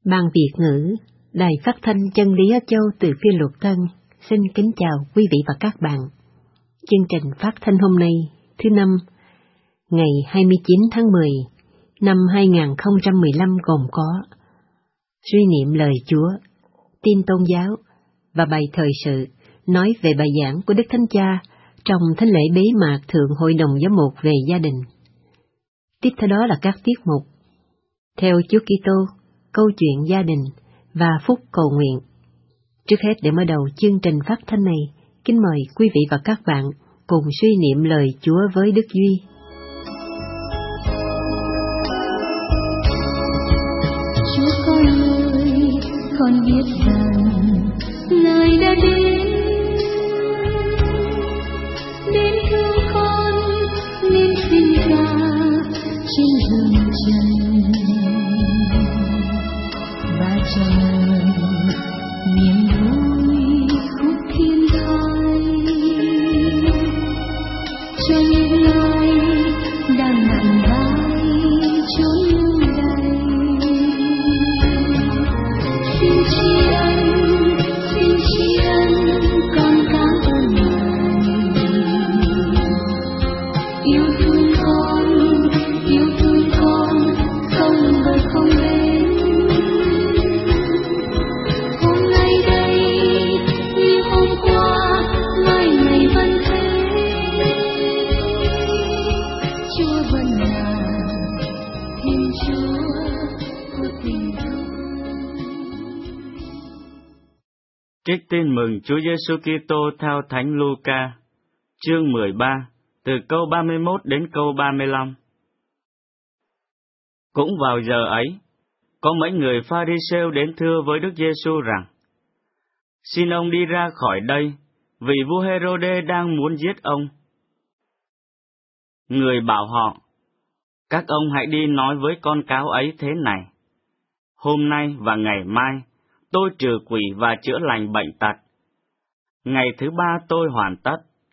Ban Việt ngữ, Đài Phát thanh Chân lý Á Châu từ Phi Luật Tân xin kính chào quý vị và các bạn. Chương trình phát thanh hôm nay, thứ Năm, ngày 29 tháng 10 năm 2015 gồm có suy niệm lời Chúa, tin tôn giáo và bài thời sự nói về bài giảng của Đức Thánh Cha trong thánh lễ bế mạc Thượng Hội đồng Giám mục về gia đình. Tiếp theo đó là các tiết mục Theo Chúa Kitô, câu chuyện gia đình và phúc cầu nguyện. Trước hết, để mở đầu chương trình phát thanh này, kính mời quý vị và các bạn cùng suy niệm lời Chúa với Đức Duy. Chúa con ơi, con biết rằng Ngài đã đến thương con nên sinh ra trên rừng trần và chờ niềm vui khúc thiên thai cho những ai đang nặng vai chốn lưu đày. Xin tri ân con cảm ơn Ngài yêu thương con không bờ không bến. Hôm nay đây như hôm qua, mai này vẫn thế, Chúa vẫn là Thiên Chúa của tình thương. Trích tin mừng Chúa Giêsu Kitô theo Thánh Luca, chương 13, từ câu 31 đến câu 35. Cũng vào giờ ấy, có mấy người Pha-ri-sêu đến thưa với Đức Giêsu rằng: Xin ông đi ra khỏi đây, vì vua Hê-rô-đê đang muốn giết ông. Người bảo họ: Các ông hãy đi nói với con cáo ấy thế này: Hôm nay và ngày mai, tôi trừ quỷ và chữa lành bệnh tật. Ngày thứ ba tôi hoàn tất.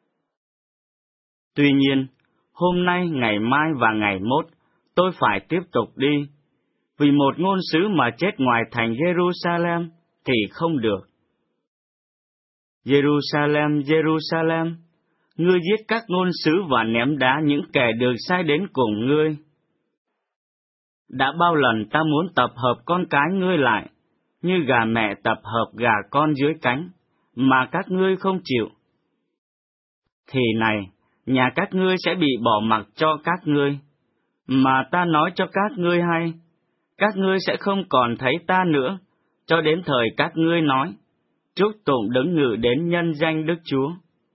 Tuy nhiên, hôm nay, ngày mai và ngày mốt, tôi phải tiếp tục đi, vì một ngôn sứ mà chết ngoài thành Jerusalem thì không được. Jerusalem, Jerusalem, ngươi giết các ngôn sứ và ném đá những kẻ được sai đến cùng ngươi. Đã bao lần ta muốn tập hợp con cái ngươi lại, như gà mẹ tập hợp gà con dưới cánh, mà các ngươi không chịu. Thì này, nhà các ngươi sẽ bị bỏ mặc cho các ngươi, mà ta nói cho các ngươi hay, các ngươi sẽ không còn thấy ta nữa, cho đến thời các ngươi nói: Chúc tụng đấng ngự đến nhân danh Đức Chúa.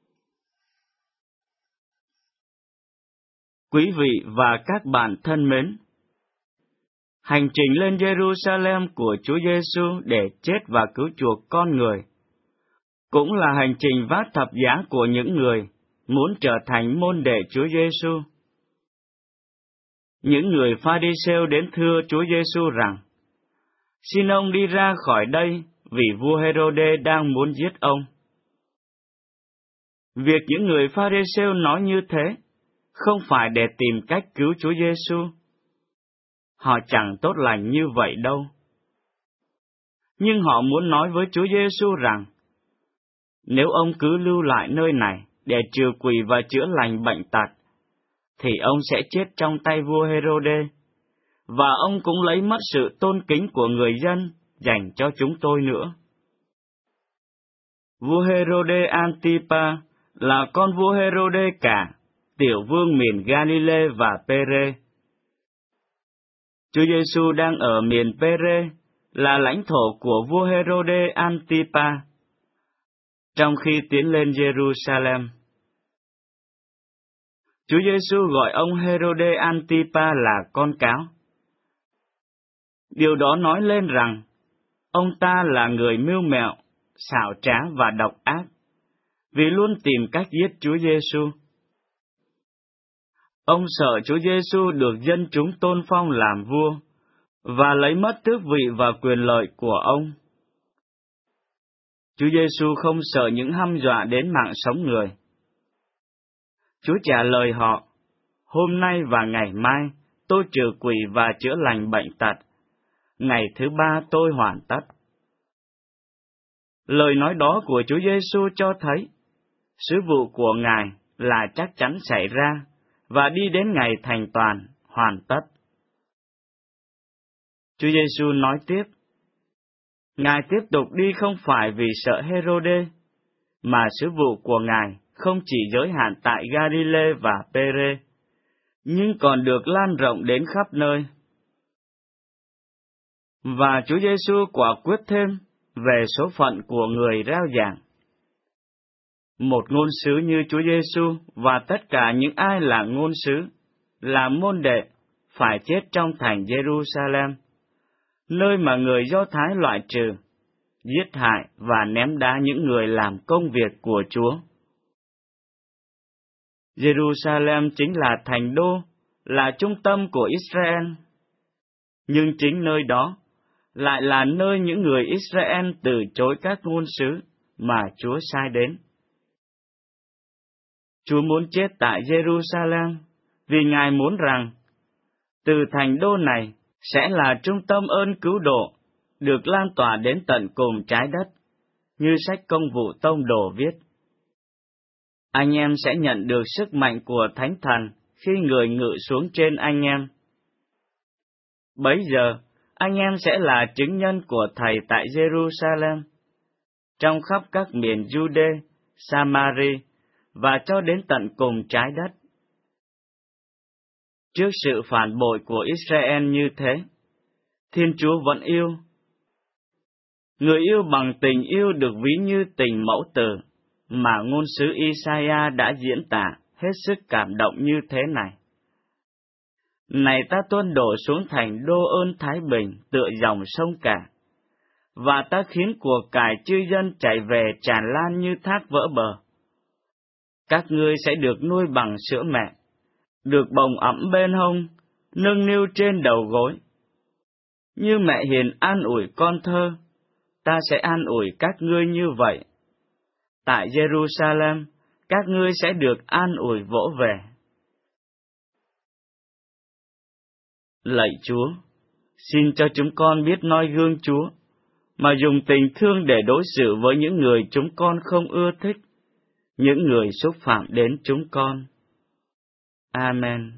Quý vị và các bạn thân mến, hành trình lên Jerusalem của Chúa Giêsu để chết và cứu chuộc con người cũng là hành trình vác thập giá của những người muốn trở thành môn đệ Chúa Giêsu. Những người Pha-ri-sêu đến thưa Chúa Giêsu rằng: Xin ông đi ra khỏi đây, vì vua Hê-rô-đê đang muốn giết ông. Việc những người Pha-ri-sêu nói như thế không phải để tìm cách cứu Chúa Giêsu. Họ chẳng tốt lành như vậy đâu. Nhưng họ muốn nói với Chúa Giêsu rằng: Nếu ông cứ lưu lại nơi này để trừ quỷ và chữa lành bệnh tật, thì ông sẽ chết trong tay vua Hê-rô-đê, và ông cũng lấy mất sự tôn kính của người dân dành cho chúng tôi nữa. Vua Hê-rô-đê Antipa là con vua Hê-rô-đê cả, tiểu vương miền Galilee và Pê-rê. Chúa Giêsu đang ở miền Pê-rê, là lãnh thổ của vua Hê-rô-đê Antipa, trong khi tiến lên Jerusalem. Chúa Giêsu gọi ông Hê-rô-đê Antipa là con cáo. Điều đó nói lên rằng ông ta là người mưu mẹo, xảo trá và độc ác, vì luôn tìm cách giết Chúa Giêsu. Ông sợ Chúa Giêsu được dân chúng tôn phong làm vua và lấy mất tước vị và quyền lợi của ông. Chúa Giêsu không sợ những hăm dọa đến mạng sống người. Chúa trả lời họ: Hôm nay và ngày mai tôi trừ quỷ và chữa lành bệnh tật. ngày thứ ba tôi hoàn tất. Lời nói đó của Chúa Giêsu cho thấy sứ vụ của Ngài là chắc chắn xảy ra và đi đến ngày thành toàn, hoàn tất. Chúa Giêsu nói tiếp, Ngài tiếp tục đi không phải vì sợ Hê-rô-đê, mà sứ vụ của Ngài không chỉ giới hạn tại Ga-li-lê và Pê-rê, nhưng còn được lan rộng đến khắp nơi. Và Chúa Giêsu quả quyết thêm về số phận của người rao giảng. Một ngôn sứ như Chúa Giêsu và tất cả những ai là ngôn sứ, là môn đệ, phải chết trong thành Giê-ru-sa-lem, nơi mà người Do Thái loại trừ, giết hại và ném đá những người làm công việc của Chúa. Giê-ru-sa-lem chính là thành đô, là trung tâm của Israel. Nhưng chính nơi đó lại là nơi những người Israel từ chối các ngôn sứ mà Chúa sai đến. Chúa muốn chết tại Giê-ru-sa-lem vì Ngài muốn rằng từ thành đô này sẽ là trung tâm ơn cứu độ, được lan tỏa đến tận cùng trái đất, như sách Công vụ Tông Đồ viết. Anh em sẽ nhận được sức mạnh của Thánh Thần khi người ngự xuống trên anh em. Bấy giờ, anh em sẽ là chứng nhân của Thầy tại Giê-ru-sa-lem, trong khắp các miền Giu-đê, Sa-ma-ri và cho đến tận cùng trái đất. Trước sự phản bội của Israel như thế, Thiên Chúa vẫn yêu. Người yêu bằng tình yêu được ví như tình mẫu tử, mà ngôn sứ Isaiah đã diễn tả hết sức cảm động như thế này. Này ta tuôn đổ xuống thành đô ơn thái bình tựa dòng sông cả, và ta khiến của cải chư dân chảy về tràn lan như thác vỡ bờ. Các ngươi sẽ được nuôi bằng sữa mẹ, được bồng ẵm bên hông, nâng niu trên đầu gối. Như mẹ hiền an ủi con thơ, ta sẽ an ủi các ngươi như vậy. Tại Giê-ru-sa-lem, các ngươi sẽ được an ủi vỗ về. Lạy Chúa, xin cho chúng con biết noi gương Chúa, mà dùng tình thương để đối xử với những người chúng con không ưa thích, những người xúc phạm đến chúng con. Amen.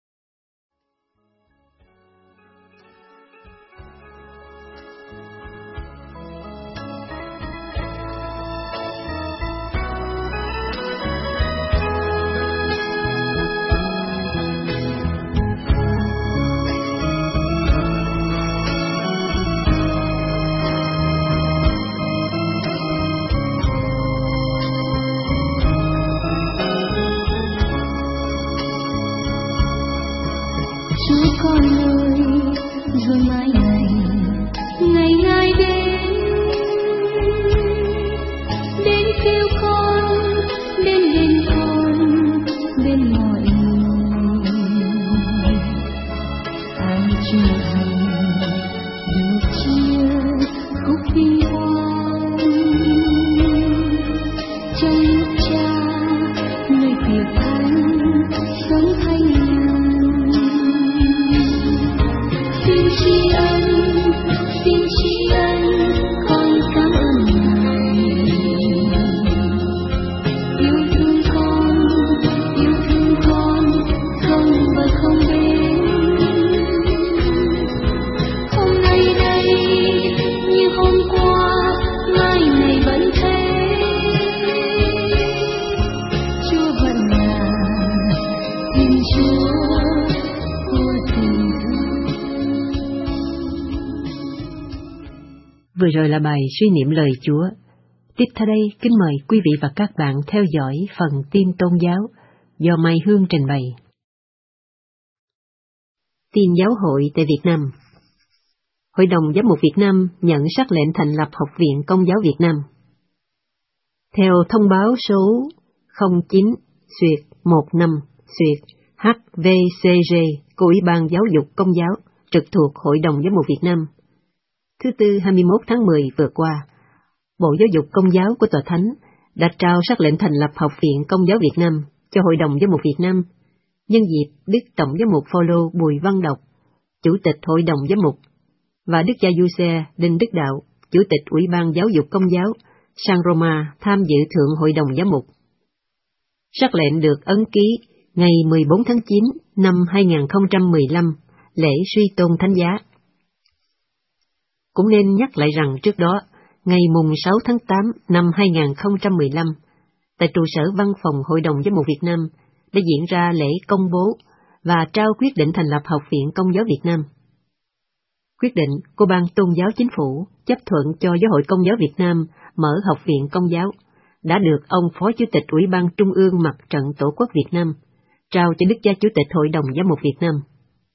Vừa rồi là bài suy niệm lời Chúa. Tiếp theo đây, kính mời quý vị và các bạn theo dõi phần tin tôn giáo do Mai Hương trình bày. Tin giáo hội tại Việt Nam. Hội đồng Giám mục Việt Nam nhận sắc lệnh thành lập Học viện Công giáo Việt Nam. Theo thông báo số 09/15/HVCG của Ủy ban Giáo dục Công giáo trực thuộc Hội đồng Giám mục Việt Nam, thứ Tư 21 tháng 10 vừa qua, Bộ Giáo dục Công giáo của Tòa Thánh đã trao sắc lệnh thành lập Học viện Công giáo Việt Nam cho Hội đồng Giám mục Việt Nam, nhân dịp Đức Tổng Giám mục Phaolô Bùi Văn Đọc, Chủ tịch Hội đồng Giám mục, và Đức cha Giuse Đinh Đức Đạo, Chủ tịch Ủy ban Giáo dục Công giáo, sang Roma tham dự Thượng Hội đồng Giám mục. Sắc lệnh được ấn ký ngày 14 tháng 9 năm 2015, lễ suy tôn thánh giá. Cũng nên nhắc lại rằng trước đó, ngày mùng 6 tháng 8 năm 2015, tại trụ sở Văn phòng Hội đồng Giám mục Việt Nam đã diễn ra lễ công bố và trao quyết định thành lập Học viện Công giáo Việt Nam. Quyết định của Ban Tôn giáo Chính phủ chấp thuận cho Giáo hội Công giáo Việt Nam mở Học viện Công giáo đã được ông Phó Chủ tịch Ủy ban Trung ương Mặt trận Tổ quốc Việt Nam trao cho Đức cha Chủ tịch Hội đồng Giám mục Việt Nam.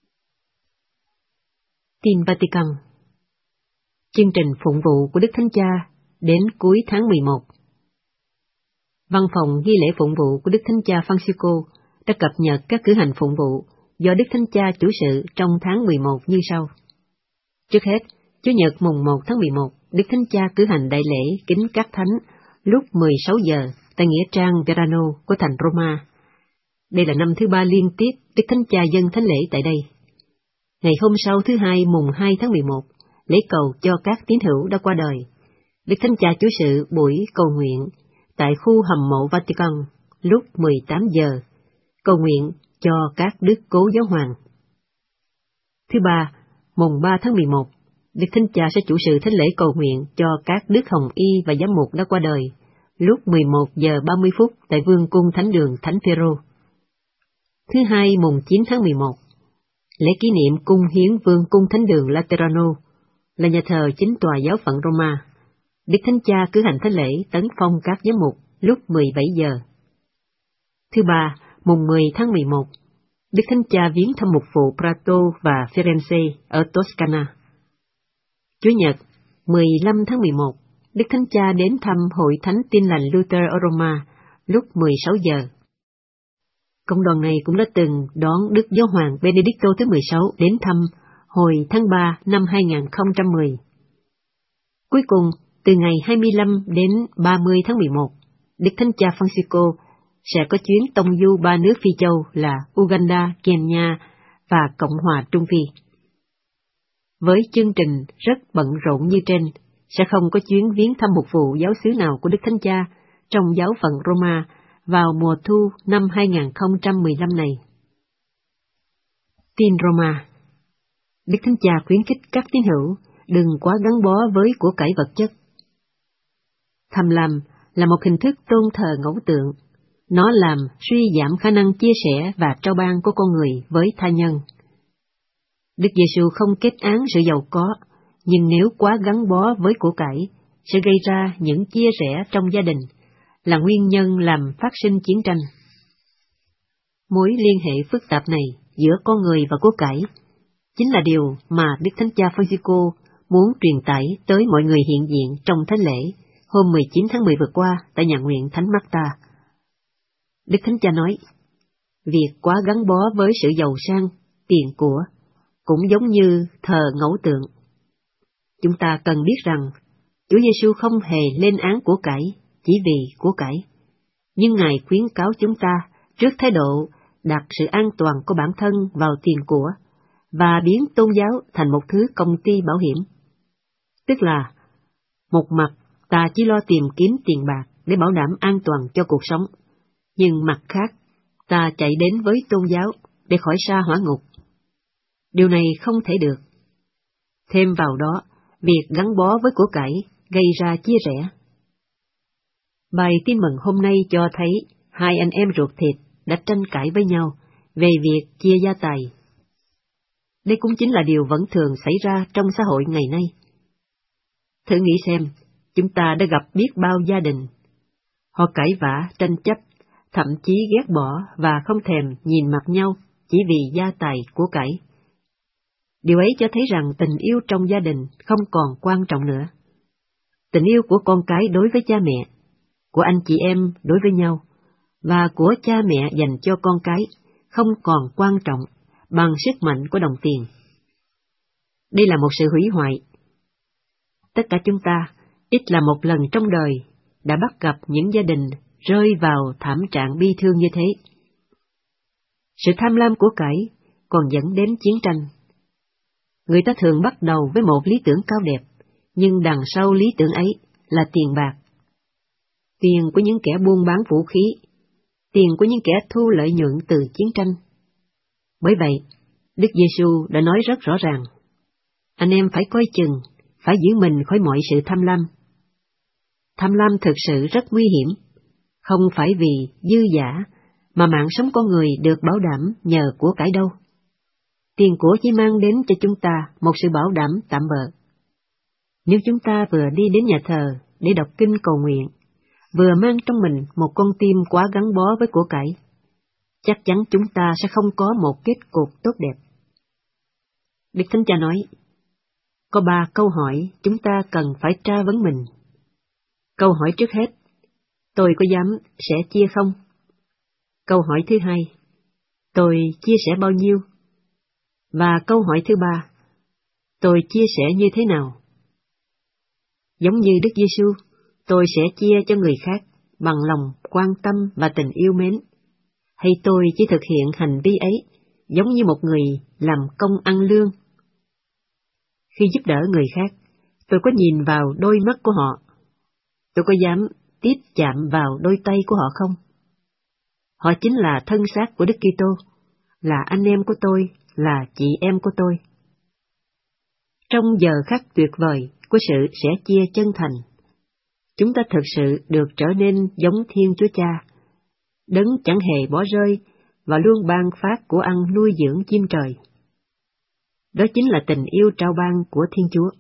Tin Vatican. Chương trình phụng vụ của Đức Thánh Cha đến cuối tháng 11. Văn phòng ghi lễ phụng vụ của Đức Thánh Cha Francisco đã cập nhật các cử hành phụng vụ do Đức Thánh Cha chủ sự trong tháng 11 như sau. Trước hết, Chủ nhật mùng 1 tháng 11, Đức Thánh Cha cử hành đại lễ kính các thánh lúc 16 giờ tại nghĩa trang Verano của thành Roma. Đây là năm thứ 3 liên tiếp Đức Thánh Cha dâng thánh lễ tại đây. Ngày hôm sau thứ Hai mùng 2 tháng 11, lễ cầu cho các tín hữu đã qua đời. Đức Thánh Cha chủ sự buổi cầu nguyện tại khu hầm mộ Vatican lúc 18 giờ, cầu nguyện cho các đức cố giáo hoàng. Thứ Ba, mùng 3 tháng 11, Đức Thánh Cha sẽ chủ sự thánh lễ cầu nguyện cho các đức hồng y và giám mục đã qua đời lúc 11 giờ 30 phút tại Vương cung Thánh đường Thánh Phêrô. Thứ Hai, mùng 9 tháng 11, lễ kỷ niệm cung hiến Vương cung Thánh đường Laterano là nhà thờ chính tòa giáo phận Roma. Đức Thánh Cha cử hành thánh lễ tấn phong các giám mục lúc 17 giờ. Thứ Ba, mùng 10 tháng 11, Đức Thánh Cha viếng thăm mục vụ Prato và Firenze ở Toscana. Chủ nhật, 15 tháng 11, Đức Thánh Cha đến thăm Hội Thánh Tin lành Luther ở Roma lúc 16 giờ. Cộng đoàn này cũng đã từng đón Đức Giáo hoàng Benedicto thứ 16 đến thăm hồi tháng 3 năm 2010. Cuối cùng, từ ngày 25 đến 30 tháng 11, Đức Thánh Cha Francisco sẽ có chuyến tông du 3 nước Phi châu là Uganda, Kenya và Cộng hòa Trung Phi. Với chương trình rất bận rộn như trên, sẽ không có chuyến viếng thăm mục vụ giáo xứ nào của Đức Thánh Cha trong giáo phận Roma vào mùa thu năm 2015 này. Tin Roma. Đức Thánh Cha khuyến khích các tín hữu đừng quá gắn bó với của cải vật chất. Tham lam là một hình thức tôn thờ ngẫu tượng. Nó làm suy giảm khả năng chia sẻ và trao ban của con người với tha nhân. Đức Giêsu không kết án sự giàu có, nhưng nếu quá gắn bó với của cải, sẽ gây ra những chia rẽ trong gia đình, là nguyên nhân làm phát sinh chiến tranh. Mối liên hệ phức tạp này giữa con người và của cải chính là điều mà Đức Thánh Cha Francisco muốn truyền tải tới mọi người hiện diện trong thánh lễ hôm 19 tháng 10 vừa qua tại nhà nguyện Thánh Marta. Đức Thánh Cha nói, việc quá gắn bó với sự giàu sang, tiền của, cũng giống như thờ ngẫu tượng. Chúng ta cần biết rằng, Chúa Giêsu không hề lên án của cải chỉ vì của cải, nhưng Ngài khuyến cáo chúng ta trước thái độ đặt sự an toàn của bản thân vào tiền của và biến tôn giáo thành một thứ công ty bảo hiểm. Tức là, một mặt ta chỉ lo tìm kiếm tiền bạc để bảo đảm an toàn cho cuộc sống, nhưng mặt khác ta chạy đến với tôn giáo để khỏi sa hỏa ngục. Điều này không thể được. Thêm vào đó, việc gắn bó với của cải gây ra chia rẽ. Bài tin mừng hôm nay cho thấy hai anh em ruột thịt đã tranh cãi với nhau về việc chia gia tài. Đây cũng chính là điều vẫn thường xảy ra trong xã hội ngày nay. Thử nghĩ xem, chúng ta đã gặp biết bao gia đình. Họ cãi vã, tranh chấp, thậm chí ghét bỏ và không thèm nhìn mặt nhau chỉ vì gia tài của cải. Điều ấy cho thấy rằng tình yêu trong gia đình không còn quan trọng nữa. Tình yêu của con cái đối với cha mẹ, của anh chị em đối với nhau, và của cha mẹ dành cho con cái không còn quan trọng bằng sức mạnh của đồng tiền. Đây là một sự hủy hoại. Tất cả chúng ta, ít là một lần trong đời, đã bắt gặp những gia đình rơi vào thảm trạng bi thương như thế. Sự tham lam của cải còn dẫn đến chiến tranh. Người ta thường bắt đầu với một lý tưởng cao đẹp, nhưng đằng sau lý tưởng ấy là tiền bạc. Tiền của những kẻ buôn bán vũ khí, tiền của những kẻ thu lợi nhuận từ chiến tranh. Bởi vậy, Đức Giêsu đã nói rất rõ ràng, anh em phải coi chừng, phải giữ mình khỏi mọi sự tham lam. Tham lam thực sự rất nguy hiểm, không phải vì dư dả mà mạng sống con người được bảo đảm nhờ của cải đâu. Tiền của chỉ mang đến cho chúng ta một sự bảo đảm tạm bợ. Nếu chúng ta vừa đi đến nhà thờ để đọc kinh cầu nguyện, vừa mang trong mình một con tim quá gắn bó với của cải, chắc chắn chúng ta sẽ không có một kết cục tốt đẹp. Đức Thánh Cha nói, có 3 câu hỏi chúng ta cần phải tra vấn mình. Câu hỏi trước hết, tôi có dám sẻ chia không? Câu hỏi thứ hai, tôi chia sẻ bao nhiêu? Và câu hỏi thứ 3, tôi chia sẻ như thế nào? Giống như Đức Giêsu, tôi sẽ chia cho người khác bằng lòng quan tâm và tình yêu mến, hay tôi chỉ thực hiện hành vi ấy giống như một người làm công ăn lương? Khi giúp đỡ người khác, tôi có nhìn vào đôi mắt của họ? Tôi có dám tiếp chạm vào đôi tay của họ không? Họ chính là thân xác của Đức Kitô, là anh em của tôi, là chị em của tôi. Trong giờ khắc tuyệt vời của sự sẻ chia chân thành, chúng ta thực sự được trở nên giống Thiên Chúa Cha, Đấng chẳng hề bỏ rơi và luôn ban phát của ăn nuôi dưỡng chim trời. Đó chính là tình yêu trao ban của Thiên Chúa.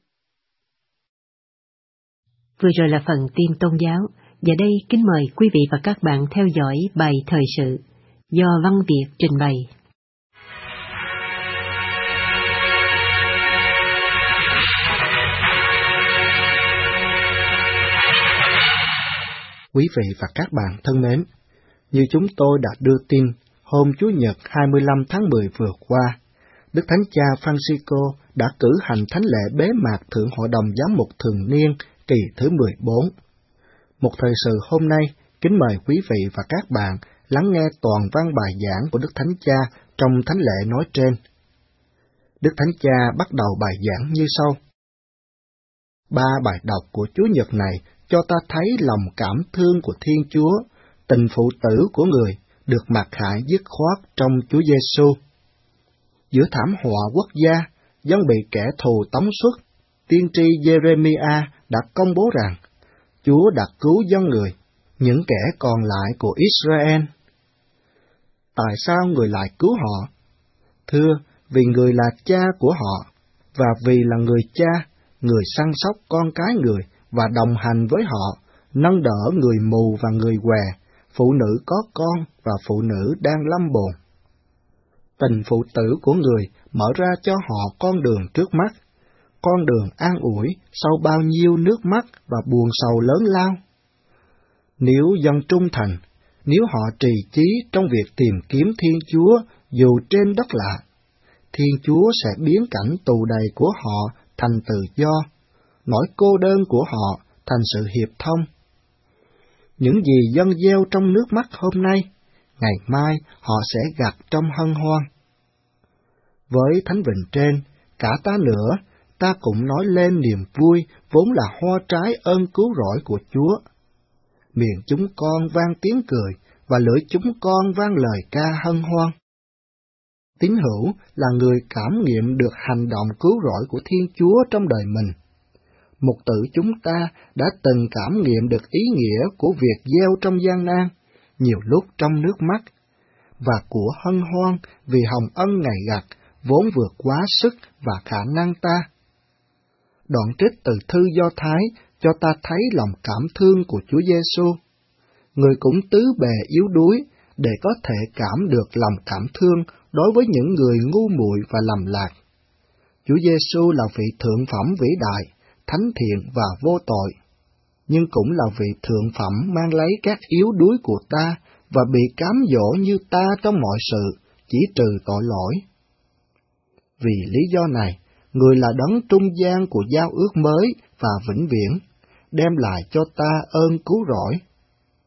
Vừa rồi là phần tin tôn giáo. Giờ đây kính mời quý vị và các bạn theo dõi bài thời sự do Văn Việt trình bày. Quý vị và các bạn thân mến, như chúng tôi đã đưa tin, hôm Chủ nhật 25 tháng 10 vừa qua, Đức Thánh Cha Francisco đã cử hành thánh lễ bế mạc Thượng Hội đồng Giám mục thường niên kỳ thứ 14. Một thời sự hôm nay, kính mời quý vị và các bạn lắng nghe toàn văn bài giảng của Đức Thánh Cha trong thánh lễ nói trên. Đức Thánh Cha bắt đầu bài giảng như sau. 3 bài đọc của Chủ nhật này cho ta thấy lòng cảm thương của Thiên Chúa, tình phụ tử của người được mặc khải dứt khoát trong Chúa Giêsu. Giữa thảm họa quốc gia, dân bị kẻ thù tống xuất, tiên tri Jeremiah đã công bố rằng Chúa đã cứu dân người, những kẻ còn lại của Israel. Tại sao người lại cứu họ? Thưa, vì người là cha của họ, và vì là người cha, người săn sóc con cái người và đồng hành với họ, nâng đỡ người mù và người què, phụ nữ có con và phụ nữ đang lâm bồn. Tình phụ tử của người mở ra cho họ con đường trước mắt, con đường an ủi sau bao nhiêu nước mắt và buồn sầu lớn lao. Nếu dân trung thành, nếu họ trì chí trong việc tìm kiếm Thiên Chúa dù trên đất lạ, Thiên Chúa sẽ biến cảnh tù đầy của họ thành tự do, nỗi cô đơn của họ thành sự hiệp thông. Những gì dân gieo trong nước mắt hôm nay, ngày mai họ sẽ gặt trong hân hoan. Với thánh vịnh trên, cả ta nữa, ta cũng nói lên niềm vui vốn là hoa trái ơn cứu rỗi của Chúa. Miệng chúng con vang tiếng cười và lưỡi chúng con vang lời ca hân hoan. Tín hữu là người cảm nghiệm được hành động cứu rỗi của Thiên Chúa trong đời mình. Mục tử chúng ta đã từng cảm nghiệm được ý nghĩa của việc gieo trong gian nan, nhiều lúc trong nước mắt, và của hân hoan vì hồng ân ngày gặt vốn vượt quá sức và khả năng ta. Đoạn trích từ thư Do Thái cho ta thấy lòng cảm thương của Chúa Giêsu. Người cũng tứ bề yếu đuối để có thể cảm được lòng cảm thương đối với những người ngu muội và lầm lạc. Chúa Giêsu là vị thượng phẩm vĩ đại, thánh thiện và vô tội, nhưng cũng là vị thượng phẩm mang lấy các yếu đuối của ta và bị cám dỗ như ta trong mọi sự, chỉ trừ tội lỗi. Vì lý do này, người là đấng trung gian của giao ước mới và vĩnh viễn, đem lại cho ta ơn cứu rỗi.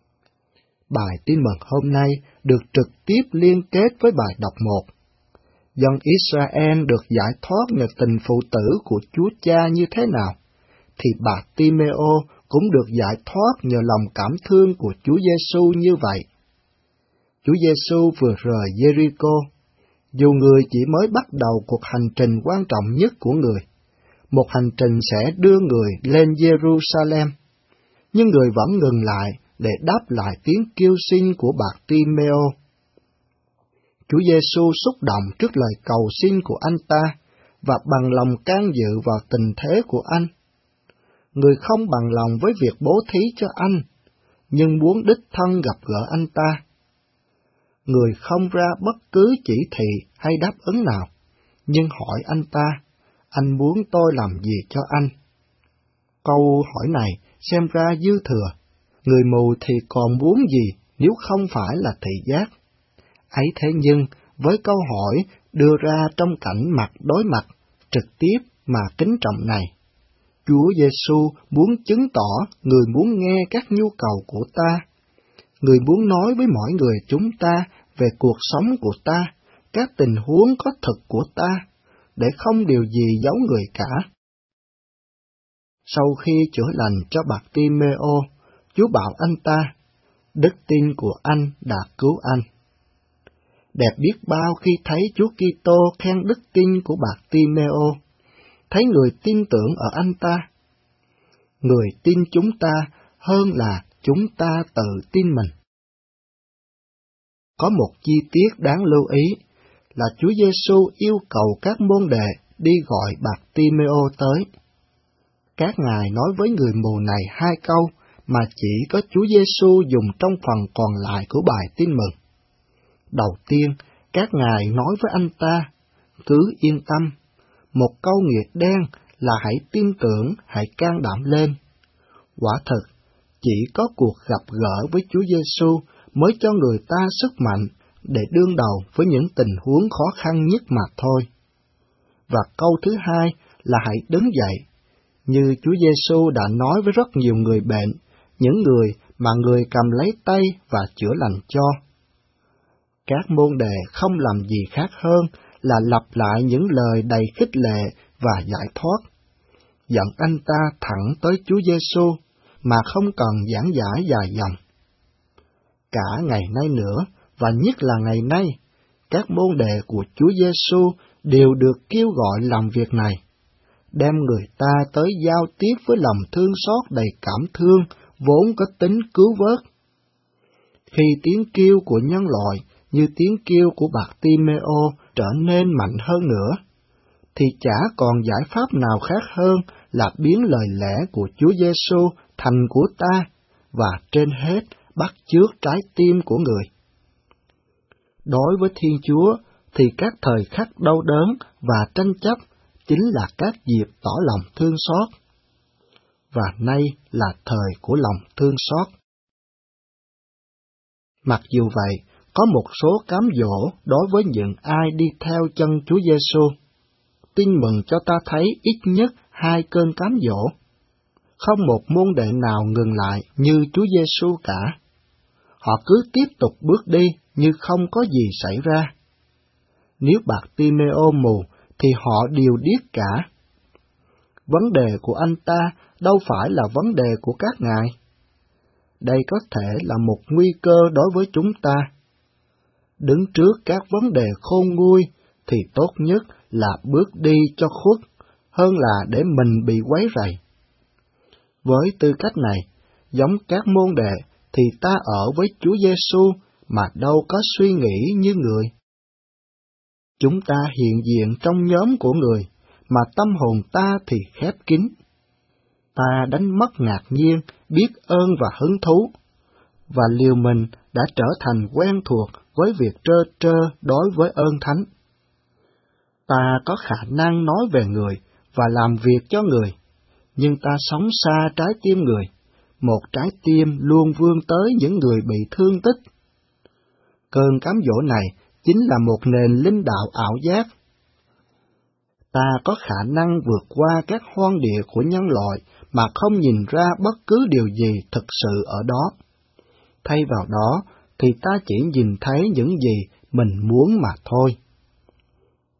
Bài tin mừng hôm nay được trực tiếp liên kết với bài đọc 1. Dân Israel được giải thoát nhờ tình phụ tử của Chúa Cha như thế nào, thì Bartimêô cũng được giải thoát nhờ lòng cảm thương của Chúa Giêsu như vậy. Chúa Giêsu vừa rời Jericho, dù người chỉ mới bắt đầu cuộc hành trình quan trọng nhất của người, một hành trình sẽ đưa người lên Jerusalem, nhưng người vẫn ngừng lại để đáp lại tiếng kêu xin của Bartimêô. Chúa Giêsu xúc động trước lời cầu xin của anh ta và bằng lòng can dự vào tình thế của anh. Người không bằng lòng với việc bố thí cho anh, nhưng muốn đích thân gặp gỡ anh ta. Người không ra bất cứ chỉ thị hay đáp ứng nào, nhưng hỏi anh ta, anh muốn tôi làm gì cho anh? Câu hỏi này xem ra dư thừa, người mù thì còn muốn gì nếu không phải là thị giác? Ấy thế nhưng, với câu hỏi đưa ra trong cảnh mặt đối mặt, trực tiếp mà kính trọng này, Chúa Giêsu muốn chứng tỏ người muốn nghe các nhu cầu của ta. Người muốn nói với mỗi người chúng ta về cuộc sống của ta, các tình huống có thực của ta, để không điều gì giấu người cả. Sau khi chữa lành cho Bartimêô, Chúa bảo anh ta, đức tin của anh đã cứu anh. Đẹp biết bao khi thấy Chúa Kitô khen đức tin của Bartimêô, thấy người tin tưởng ở anh ta. Người tin chúng ta hơn là chúng ta tự tin mình. Có một chi tiết đáng lưu ý là Chúa Giêsu yêu cầu các môn đệ đi gọi Bartimêô tới. Các ngài nói với người mù này 2 câu mà chỉ có Chúa Giêsu dùng trong phần còn lại của bài tin mừng. Đầu tiên, các ngài nói với anh ta, cứ yên tâm, một câu nghiệt đen là hãy tin tưởng, hãy can đảm lên. Quả thực, chỉ có cuộc gặp gỡ với Chúa Giêsu mới cho người ta sức mạnh để đương đầu với những tình huống khó khăn nhất mà thôi. Và câu thứ hai là hãy đứng dậy, như Chúa Giêsu đã nói với rất nhiều người bệnh, những người mà người cầm lấy tay và chữa lành cho. Các môn đệ không làm gì khác hơn là lặp lại những lời đầy khích lệ và giải thoát, dẫn anh ta thẳng tới Chúa Giêsu mà không cần giảng giải dài dòng. Cả ngày nay nữa, và nhất là ngày nay, các môn đệ của Chúa Giêsu đều được kêu gọi làm việc này, đem người ta tới giao tiếp với lòng thương xót đầy cảm thương vốn có tính cứu vớt. Khi tiếng kêu của nhân loại như tiếng kêu của Bartimêô trở nên mạnh hơn nữa, thì chả còn giải pháp nào khác hơn là biến lời lẽ của Chúa Giêsu thành của ta, và trên hết bắt chước trái tim của người. Đối với Thiên Chúa thì các thời khắc đau đớn và tranh chấp chính là các dịp tỏ lòng thương xót, và nay là thời của lòng thương xót. Mặc dù vậy, có một số cám dỗ đối với những ai đi theo chân Chúa Giêsu. Tin mừng cho ta thấy ít nhất 2 cơn cám dỗ. Không một môn đệ nào ngừng lại như Chúa Giêsu cả. Họ cứ tiếp tục bước đi như không có gì xảy ra. Nếu Bartimêô mù thì họ đều điếc cả. Vấn đề của anh ta đâu phải là vấn đề của các ngài. Đây có thể là một nguy cơ đối với chúng ta. Đứng trước các vấn đề khôn nguôi thì tốt nhất là bước đi cho khuất, hơn là để mình bị quấy rầy. Với tư cách này, giống các môn đệ thì ta ở với Chúa Giêsu mà đâu có suy nghĩ như người. Chúng ta hiện diện trong nhóm của người, mà tâm hồn ta thì khép kín. Ta đánh mất ngạc nhiên, biết ơn và hứng thú, và liều mình đã trở thành quen thuộc với việc trơ trơ đối với ơn thánh. Ta có khả năng nói về người và làm việc cho người, nhưng ta sống xa trái tim người, một trái tim luôn vươn tới những người bị thương tích. Cơn cám dỗ này chính là một nền linh đạo ảo giác. Ta có khả năng vượt qua các hoang địa của nhân loại mà không nhìn ra bất cứ điều gì thực sự ở đó. Thay vào đó thì ta chỉ nhìn thấy những gì mình muốn mà thôi.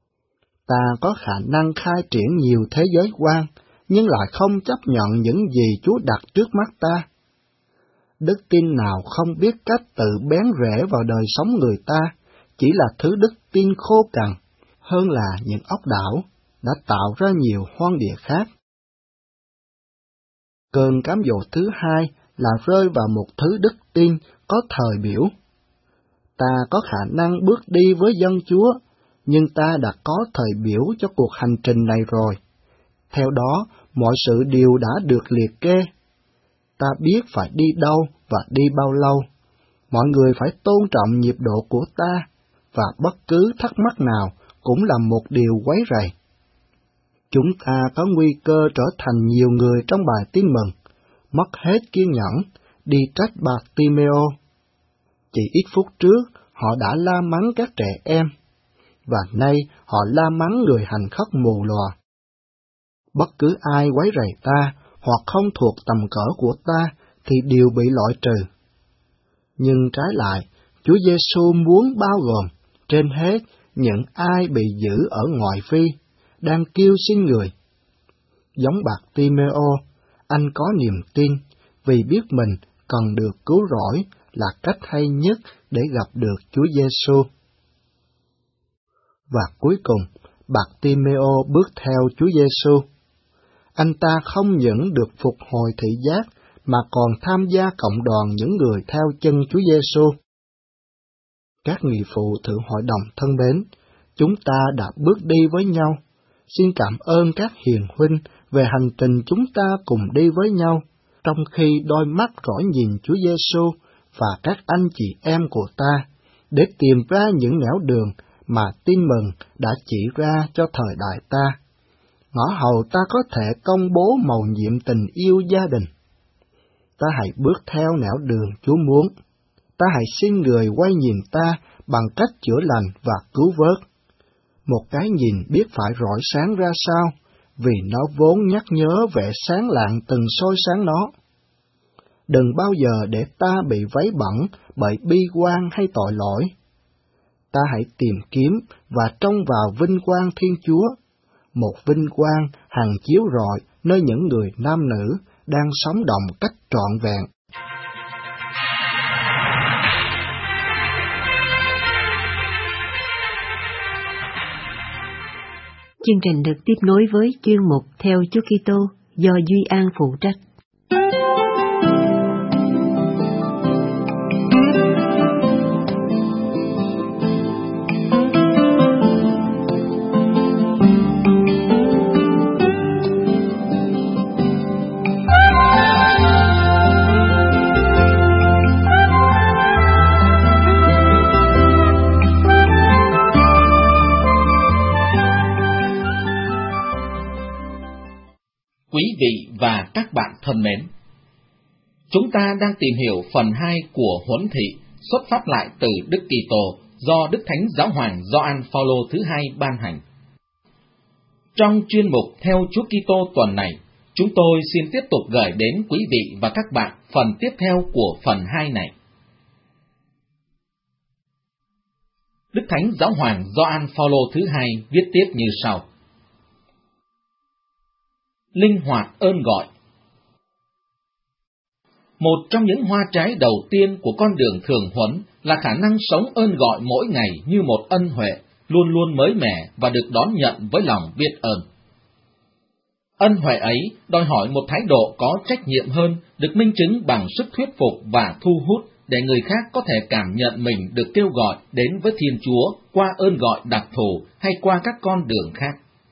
Ta có khả năng khai triển nhiều thế giới quan, nhưng lại không chấp nhận những gì Chúa đặt trước mắt ta. Đức tin nào không biết cách tự bén rễ vào đời sống người ta, chỉ là thứ đức tin khô cằn, hơn là những ốc đảo đã tạo ra nhiều hoang địa khác. Cơn cám dỗ thứ hai là rơi vào một thứ đức tin có thời biểu. Ta có khả năng bước đi với dân Chúa, nhưng ta đã có thời biểu cho cuộc hành trình này rồi. Theo đó, mọi sự đều đã được liệt kê. Ta biết phải đi đâu và đi bao lâu. Mọi người phải tôn trọng nhịp độ của ta, và bất cứ thắc mắc nào cũng là một điều quấy rầy. Chúng ta có nguy cơ trở thành nhiều người trong bài tin mừng, mất hết kiên nhẫn, đi trách Bartimeo. Chỉ ít phút trước, họ đã la mắng các trẻ em, và nay họ la mắng người hành khất mù lòa. Bất cứ ai quấy rầy ta hoặc không thuộc tầm cỡ của ta thì đều bị loại trừ. Nhưng trái lại, Chúa Giêsu muốn bao gồm trên hết những ai bị giữ ở ngoại phi, đang kêu xin người. Giống Bartimeo, anh có niềm tin vì biết mình cần được cứu rỗi là cách hay nhất để gặp được Chúa Giêsu. Và cuối cùng, Bartimeo bước theo Chúa Giêsu. Anh ta không những được phục hồi thị giác mà còn tham gia cộng đoàn những người theo chân Chúa Giêsu. Các nghị phụ thượng hội đồng thân mến, chúng ta đã bước đi với nhau. Xin cảm ơn các hiền huynh về hành trình chúng ta cùng đi với nhau, trong khi đôi mắt dõi nhìn Chúa Giêsu và các anh chị em của ta, để tìm ra những nẻo đường mà tin mừng đã chỉ ra cho thời đại ta. Ngõ hầu ta có thể công bố mầu nhiệm tình yêu gia đình. Ta hãy bước theo nẻo đường Chúa muốn. Ta hãy xin người quay nhìn ta bằng cách chữa lành và cứu vớt. Một cái nhìn biết phải rọi sáng ra sao, vì nó vốn nhắc nhớ vẻ sáng lạng từng soi sáng nó. Đừng bao giờ để ta bị váy bẩn bởi bi quan hay tội lỗi. Ta hãy tìm kiếm và trông vào vinh quang Thiên Chúa, một vinh quang hằng chiếu rọi nơi những người nam nữ đang sống động cách trọn vẹn. Chương trình được tiếp nối với chuyên mục Theo Chúa Kitô do Duy An phụ trách. Quý vị và các bạn thân mến, chúng ta đang tìm hiểu phần 2 của huấn thị xuất phát lại từ Đức Kitô do Đức Thánh Giáo hoàng Gioan Phaolô thứ hai ban hành. Trong chuyên mục Theo Chúa Kitô tuần này, chúng tôi xin tiếp tục gửi đến quý vị và các bạn phần tiếp theo của phần 2 này. Đức Thánh Giáo hoàng Gioan Phaolô thứ hai viết tiếp như sau: Linh hoạt ơn gọi. Một trong những hoa trái đầu tiên của con đường thường huấn là khả năng sống ơn gọi mỗi ngày như một ân huệ, luôn luôn mới mẻ và được đón nhận với lòng biết ơn. Ân huệ ấy đòi hỏi một thái độ có trách nhiệm hơn, được minh chứng bằng sức thuyết phục và thu hút để người khác có thể cảm nhận mình được kêu gọi đến với Thiên Chúa qua ơn gọi đặc thù hay qua các con đường khác.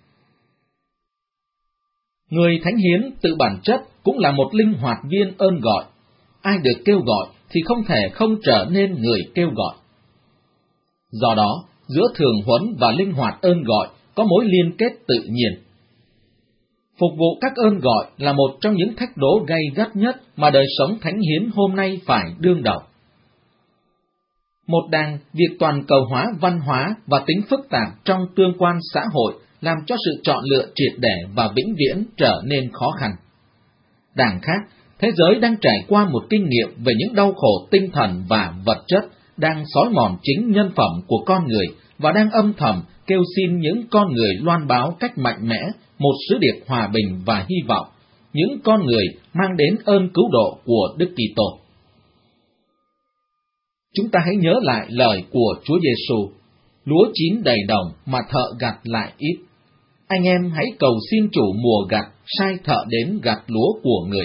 Người thánh hiến tự bản chất cũng là một linh hoạt viên ơn gọi. Ai được kêu gọi thì không thể không trở nên người kêu gọi. Do đó, giữa thường huấn và linh hoạt ơn gọi có mối liên kết tự nhiên. Phục vụ các ơn gọi là một trong những thách đố gay gắt nhất mà đời sống thánh hiến hôm nay phải đương đầu. Một đằng, việc toàn cầu hóa văn hóa và tính phức tạp trong tương quan xã hội làm cho sự chọn lựa triệt để và vĩnh viễn trở nên khó khăn. Đằng khác, thế giới đang trải qua một kinh nghiệm về những đau khổ tinh thần và vật chất đang xói mòn chính nhân phẩm của con người và đang âm thầm kêu xin những con người loan báo cách mạnh mẽ một sứ điệp hòa bình và hy vọng, những con người mang đến ơn cứu độ của Đức Kitô. Chúng ta hãy nhớ lại lời của Chúa Giêsu: lúa chín đầy đồng mà thợ gặt lại ít. Anh em hãy cầu xin chủ mùa gặt sai thợ đến gặt lúa của người.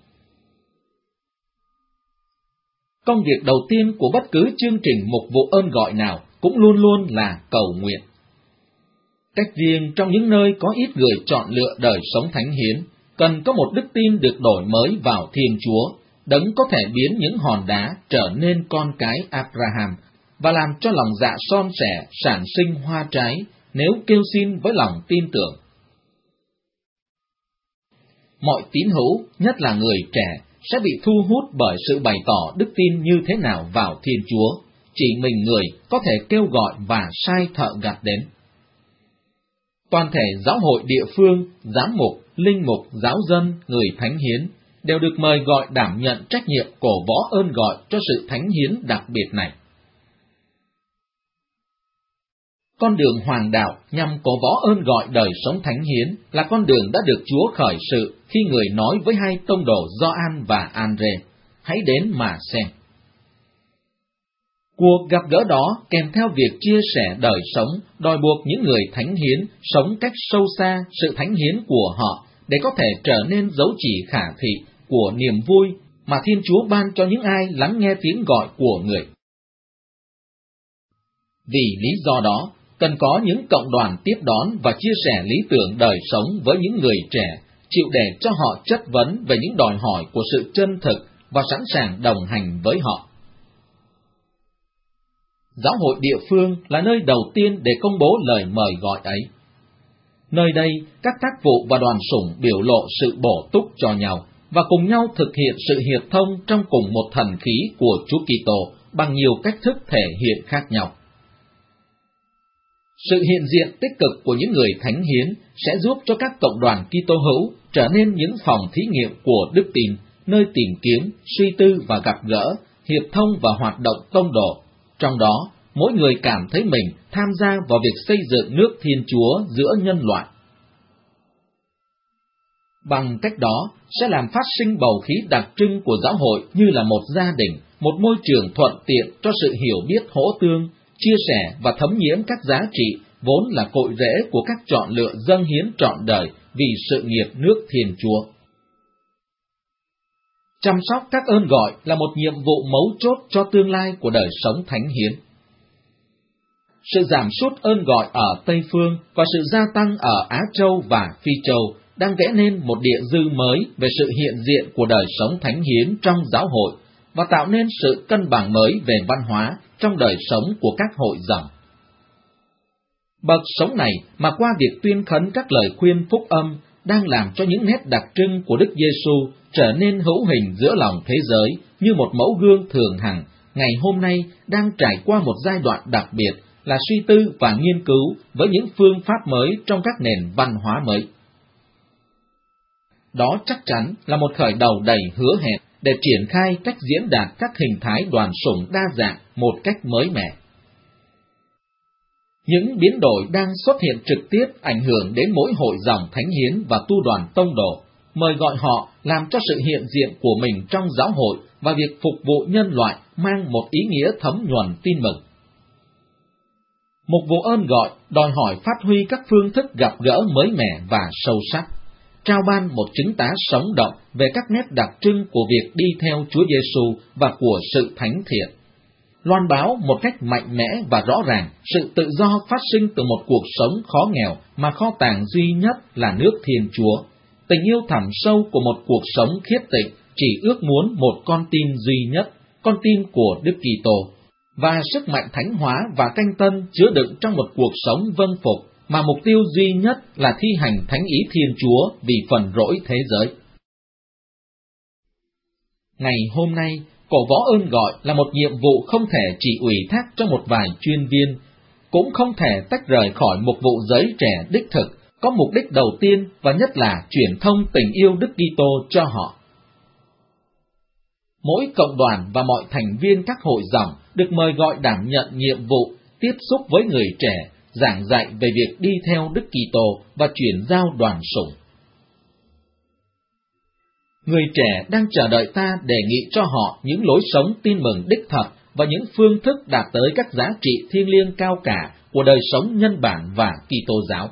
Công việc đầu tiên của bất cứ chương trình mục vụ ơn gọi nào cũng luôn luôn là cầu nguyện. Cách riêng trong những nơi có ít người chọn lựa đời sống thánh hiến, cần có một đức tin được đổi mới vào Thiên Chúa, Đấng có thể biến những hòn đá trở nên con cái Abraham và làm cho lòng dạ son sẻ sản sinh hoa trái nếu kêu xin với lòng tin tưởng. Mọi tín hữu, nhất là người trẻ, sẽ bị thu hút bởi sự bày tỏ đức tin như thế nào vào Thiên Chúa. Chỉ mình người có thể kêu gọi và sai thợ gặt đến. Toàn thể giáo hội địa phương, giám mục, linh mục, giáo dân, người thánh hiến đều được mời gọi đảm nhận trách nhiệm cổ võ ơn gọi cho sự thánh hiến đặc biệt này. Con đường hoàng đạo nhằm cổ võ ơn gọi đời sống thánh hiến là con đường đã được Chúa khởi sự khi người nói với hai tông đồ Gioan và Andre: hãy đến mà xem. Cuộc gặp gỡ đó kèm theo việc chia sẻ đời sống, đòi buộc những người thánh hiến sống cách sâu xa sự thánh hiến của họ để có thể trở nên dấu chỉ khả thị của niềm vui mà Thiên Chúa ban cho những ai lắng nghe tiếng gọi của người. Vì lý do đó, cần có những cộng đoàn tiếp đón và chia sẻ lý tưởng đời sống với những người trẻ, chịu để cho họ chất vấn về những đòi hỏi của sự chân thực và sẵn sàng đồng hành với họ. Giáo hội địa phương là nơi đầu tiên để công bố lời mời gọi ấy. Nơi đây, các tác vụ và đoàn sủng biểu lộ sự bổ túc cho nhau và cùng nhau thực hiện sự hiệp thông trong cùng một thần khí của Chúa Kitô bằng nhiều cách thức thể hiện khác nhau. Sự hiện diện tích cực của những người thánh hiến sẽ giúp cho các cộng đoàn Kitô hữu trở nên những phòng thí nghiệm của đức tin, nơi tìm kiếm, suy tư và gặp gỡ, hiệp thông và hoạt động tông đồ. Trong đó, mỗi người cảm thấy mình tham gia vào việc xây dựng nước Thiên Chúa giữa nhân loại. Bằng cách đó, sẽ làm phát sinh bầu khí đặc trưng của giáo hội như là một gia đình, một môi trường thuận tiện cho sự hiểu biết hỗ tương, chia sẻ và thấm nhiễm các giá trị vốn là cội rễ của các chọn lựa dâng hiến trọn đời vì sự nghiệp nước Thiên Chúa. Chăm sóc các ơn gọi là một nhiệm vụ mấu chốt cho tương lai của đời sống thánh hiến. Sự giảm sút ơn gọi ở Tây Phương và sự gia tăng ở Á Châu và Phi Châu đang vẽ nên một địa dư mới về sự hiện diện của đời sống thánh hiến trong giáo hội và tạo nên sự cân bằng mới về văn hóa trong đời sống của các hội dòng. Bậc sống này mà qua việc tuyên khấn các lời khuyên phúc âm đang làm cho những nét đặc trưng của Đức Giêsu trở nên hữu hình giữa lòng thế giới như một mẫu gương thường hằng, ngày hôm nay đang trải qua một giai đoạn đặc biệt là suy tư và nghiên cứu với những phương pháp mới trong các nền văn hóa mới. Đó chắc chắn là một khởi đầu đầy hứa hẹn để triển khai cách diễn đạt các hình thái đoàn sủng đa dạng một cách mới mẻ. Những biến đổi đang xuất hiện trực tiếp ảnh hưởng đến mỗi hội dòng thánh hiến và tu đoàn tông đồ, mời gọi họ làm cho sự hiện diện của mình trong giáo hội và việc phục vụ nhân loại mang một ý nghĩa thấm nhuần tin mừng. Mục vụ ơn gọi đòi hỏi phát huy các phương thức gặp gỡ mới mẻ và sâu sắc, trao ban một chứng tá sống động về các nét đặc trưng của việc đi theo Chúa Giêsu và của sự thánh thiện, loan báo một cách mạnh mẽ và rõ ràng sự tự do phát sinh từ một cuộc sống khó nghèo mà kho tàng duy nhất là nước Thiên Chúa, tình yêu thẳm sâu của một cuộc sống khiết tịnh chỉ ước muốn một con tim duy nhất, con tim của Đức Kitô, và sức mạnh thánh hóa và canh tân chứa đựng trong một cuộc sống vâng phục mà mục tiêu duy nhất là thi hành thánh ý Thiên Chúa vì phần rỗi thế giới. Ngày hôm nay, cổ võ ơn gọi là một nhiệm vụ không thể chỉ ủy thác cho một vài chuyên viên, cũng không thể tách rời khỏi mục vụ giới trẻ đích thực, có mục đích đầu tiên và nhất là truyền thông tình yêu Đức Kitô cho họ. Mỗi cộng đoàn và mọi thành viên các hội dòng được mời gọi đảm nhận nhiệm vụ tiếp xúc với người trẻ, giảng dạy về việc đi theo Đức Kitô và chuyển giao đoàn sủng. Người trẻ đang chờ đợi ta đề nghị cho họ những lối sống tin mừng đích thật và những phương thức đạt tới các giá trị thiêng liêng cao cả của đời sống nhân bản và Kitô giáo.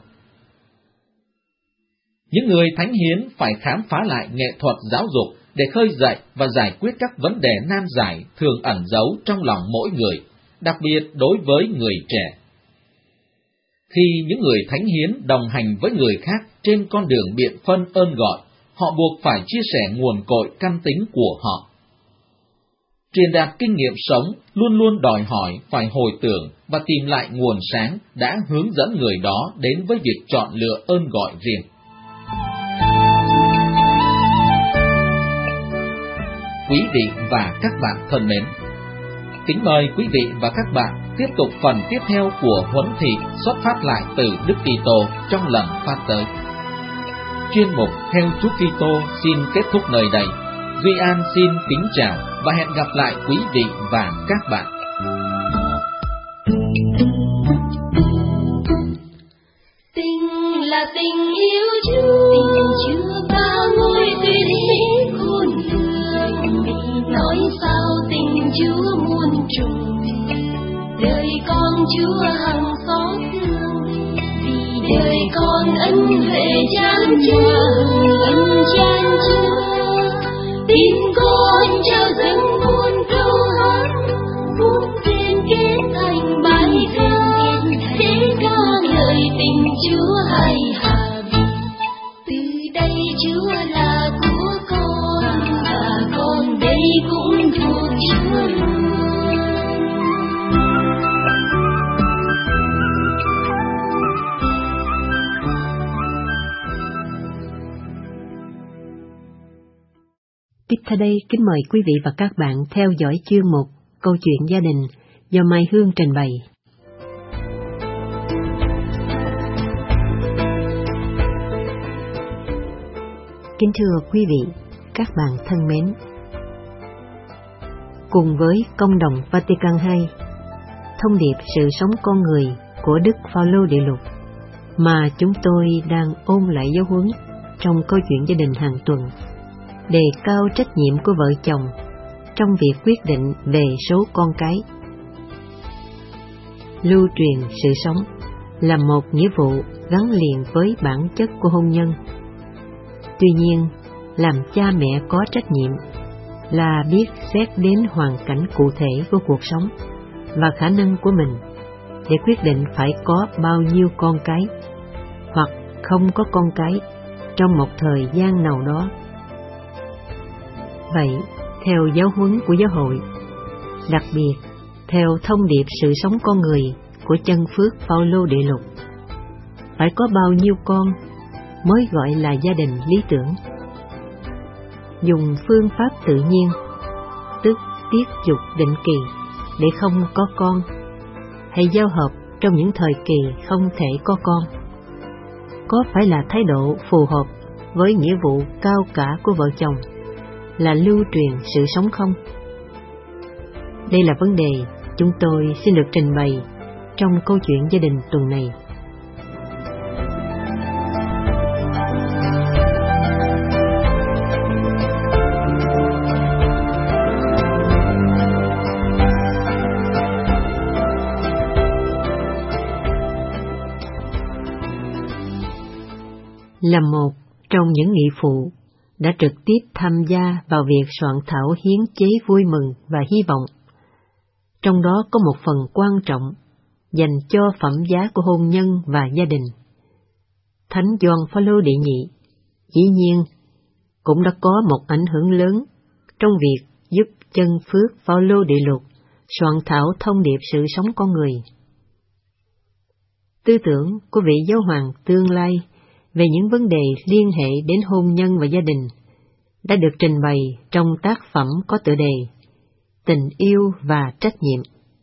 Những người thánh hiến phải khám phá lại nghệ thuật giáo dục để khơi dậy và giải quyết các vấn đề nan giải thường ẩn giấu trong lòng mỗi người, đặc biệt đối với người trẻ. Khi những người thánh hiến đồng hành với người khác trên con đường biện phân ơn gọi, họ buộc phải chia sẻ nguồn cội căn tính của họ. Truyền đạt kinh nghiệm sống luôn luôn đòi hỏi phải hồi tưởng và tìm lại nguồn sáng đã hướng dẫn người đó đến với việc chọn lựa ơn gọi riêng. Quý vị và các bạn thân mến, kính mời quý vị và các bạn tiếp tục phần tiếp theo của huấn thị xuất phát lại từ Đức Kitô trong lần phát tới. Chuyên mục Theo Chúa Kitô xin kết thúc nơi đây. Duy An xin kính chào và hẹn gặp lại quý vị và các bạn. Tình là tình yêu Chúa bao ngôi tuyệt mỹ khôn lường. Nói sao tình Chúa muôn trùng, đời con Chúa hằng xót thương. Vì đời con ân huệ chan chứa, tin con trao dâng muôn câu hát, phút duyên kết thành bài ca, để ca ngợi tình Chúa hay hà vì. Từ đây Chúa là của con, và con đây cũng thuộc Chúa luôn. Tiếp theo đây, kính mời quý vị và các bạn theo dõi chuyên mục Câu chuyện gia đình do Mai Hương trình bày. Kính thưa quý vị, các bạn thân mến, cùng với Công đồng Vatican II, thông điệp sự sống con người của Đức Phaolô Đệ Lục mà chúng tôi đang ôn lại giáo huấn trong câu chuyện gia đình hàng tuần, đề cao trách nhiệm của vợ chồng trong việc quyết định về số con cái. Lưu truyền sự sống là một nghĩa vụ gắn liền với bản chất của hôn nhân. Tuy nhiên, làm cha mẹ có trách nhiệm là biết xét đến hoàn cảnh cụ thể của cuộc sống và khả năng của mình để quyết định phải có bao nhiêu con cái hoặc không có con cái trong một thời gian nào đó. Vậy, theo giáo huấn của giáo hội, đặc biệt theo thông điệp sự sống con người của chân phước Phaolô Đệ Lục, phải có bao nhiêu con mới gọi là gia đình lý tưởng? Dùng phương pháp tự nhiên, tức tiết dục định kỳ để không có con, hay giao hợp trong những thời kỳ không thể có con, có phải là thái độ phù hợp với nghĩa vụ cao cả của vợ chồng là lưu truyền sự sống không? Đây là vấn đề chúng tôi xin được trình bày trong câu chuyện gia đình tuần này. Là một trong những nghị phụ đã trực tiếp tham gia vào việc soạn thảo hiến chế vui mừng và hy vọng, trong đó có một phần quan trọng dành cho phẩm giá của hôn nhân và gia đình. Thánh Gioan Phaolô Đệ Nhị dĩ nhiên cũng đã có một ảnh hưởng lớn trong việc giúp chân phước Phaolô Đệ Lục soạn thảo thông điệp sự sống con người. Tư tưởng của vị giáo hoàng tương lai về những vấn đề liên hệ đến hôn nhân và gia đình đã được trình bày trong tác phẩm có tựa đề Tình yêu và trách nhiệm.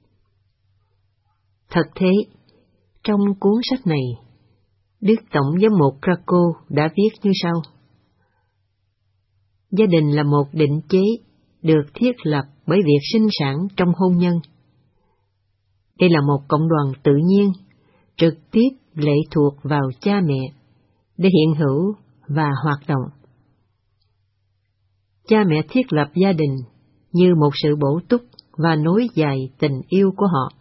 Thật thế, trong cuốn sách này, Đức Tổng giám mục Krakow đã viết như sau: gia đình là một định chế được thiết lập bởi việc sinh sản trong hôn nhân. Đây là một cộng đoàn tự nhiên, trực tiếp lệ thuộc vào cha mẹ để hiện hữu và hoạt động. Cha mẹ thiết lập gia đình như một sự bổ túc và nối dài tình yêu của họ.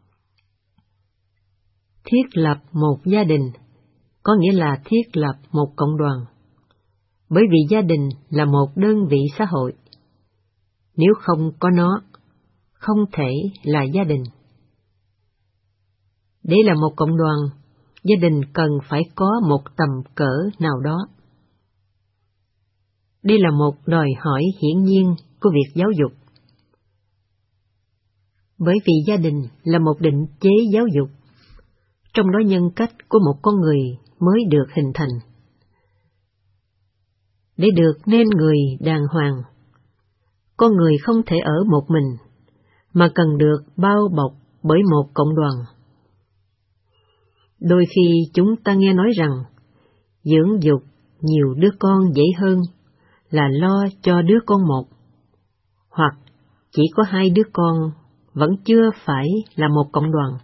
Thiết lập một gia đình có nghĩa là thiết lập một cộng đoàn, bởi vì gia đình là một đơn vị xã hội. Nếu không có nó, không thể là gia đình. Để là một cộng đoàn, gia đình cần phải có một tầm cỡ nào đó. Đây là một đòi hỏi hiển nhiên của việc giáo dục. Bởi vì gia đình là một định chế giáo dục, trong đó nhân cách của một con người mới được hình thành. Để được nên người đàng hoàng, con người không thể ở một mình, mà cần được bao bọc bởi một cộng đoàn. Đôi khi chúng ta nghe nói rằng, dưỡng dục nhiều đứa con dễ hơn là lo cho đứa con một, hoặc chỉ có 2 đứa con vẫn chưa phải là một cộng đoàn.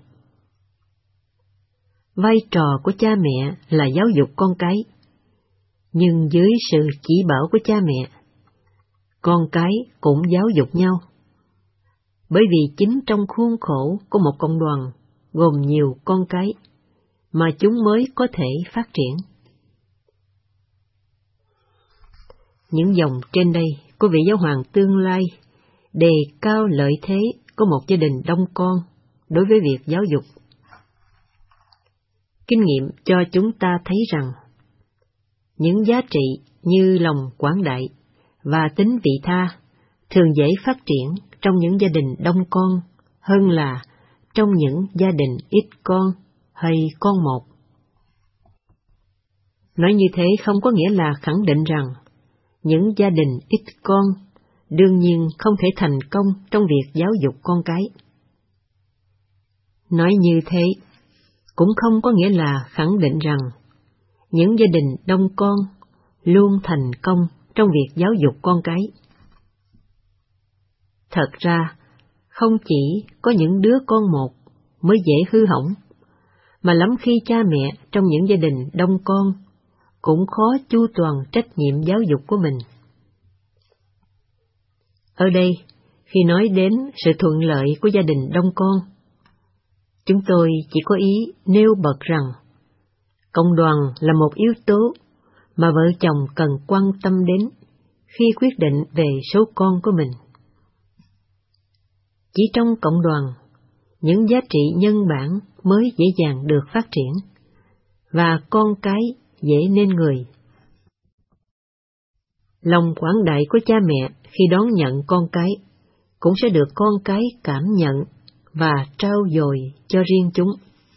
Vai trò của cha mẹ là giáo dục con cái, nhưng dưới sự chỉ bảo của cha mẹ, con cái cũng giáo dục nhau. Bởi vì chính trong khuôn khổ của một cộng đoàn gồm nhiều con cái, mà chúng mới có thể phát triển. Những dòng trên đây của vị giáo hoàng tương lai đề cao lợi thế của một gia đình đông con đối với việc giáo dục. Kinh nghiệm cho chúng ta thấy rằng, những giá trị như lòng quảng đại và tính vị tha thường dễ phát triển trong những gia đình đông con hơn là trong những gia đình ít con hay con một. Nói như thế không có nghĩa là khẳng định rằng những gia đình ít con đương nhiên không thể thành công trong việc giáo dục con cái. Nói như thế cũng không có nghĩa là khẳng định rằng những gia đình đông con luôn thành công trong việc giáo dục con cái. Thật ra, không chỉ có những đứa con một mới dễ hư hỏng, mà lắm khi cha mẹ trong những gia đình đông con cũng khó chu toàn trách nhiệm giáo dục của mình. Ở đây, khi nói đến sự thuận lợi của gia đình đông con, chúng tôi chỉ có ý nêu bật rằng cộng đoàn là một yếu tố mà vợ chồng cần quan tâm đến khi quyết định về số con của mình. Chỉ trong cộng đoàn, những giá trị nhân bản mới dễ dàng được phát triển, và con cái dễ nên người. Lòng quảng đại của cha mẹ khi đón nhận con cái cũng sẽ được con cái cảm nhận và trao dồi cho riêng chúng.